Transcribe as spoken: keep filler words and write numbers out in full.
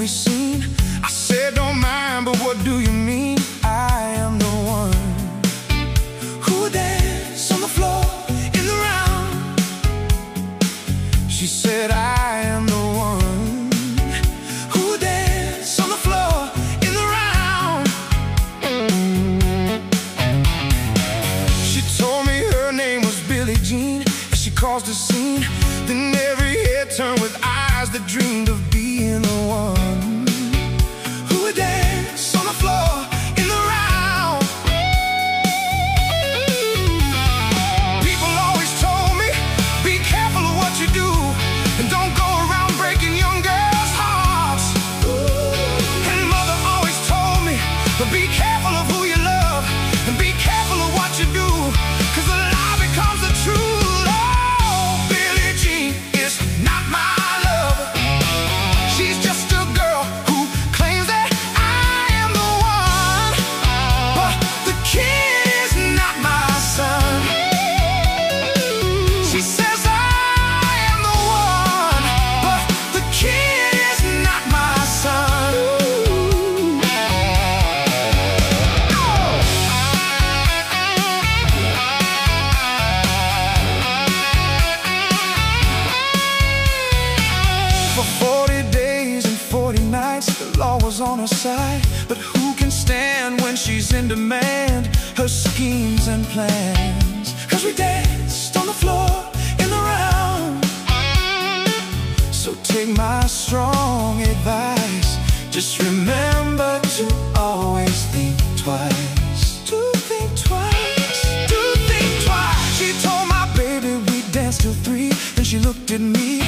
movie scene. I said, don't mind, but what do you mean? I am the one who would dance on the floor in the round. She said, I am the one who would dance on the floor in the round. She told me her name was Billie Jean, and she caused a scene. Then every head turned with eyes that dreamed of being the one who would dance on the floor in the round. People always told me, be careful of what you do, and don't go around breaking young girls' hearts. And mother always told me, but be careful of who you love, and be careful of what you do, 'cause the lie becomes the truth. For forty days and forty nights, the law was on her side. But who can stand when she's in demand? Her schemes and plans. 'Cause we danced on the floor in the round. So take my strong advice, just remember to always think twice. To think twice, to think twice. She told my baby we'd dance till three. Then she looked at me